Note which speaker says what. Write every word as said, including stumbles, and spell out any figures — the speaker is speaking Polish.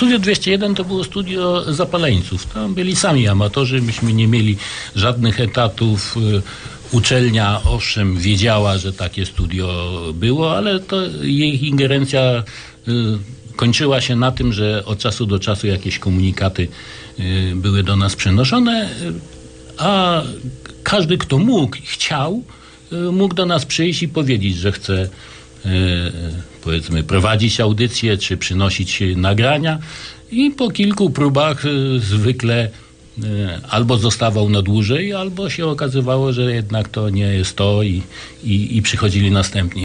Speaker 1: Studio dwieście jeden to było studio zapaleńców. Tam byli sami amatorzy, myśmy nie mieli żadnych etatów. Uczelnia, owszem, wiedziała, że takie studio było, ale to jej ingerencja kończyła się na tym, że od czasu do czasu jakieś komunikaty były do nas przenoszone, a każdy, kto mógł, chciał, mógł do nas przyjść i powiedzieć, że chce powiedzmy prowadzić audycję, czy przynosić nagrania i po kilku próbach zwykle albo zostawał na dłużej, albo się okazywało, że jednak to nie jest to i, i, i przychodzili następni.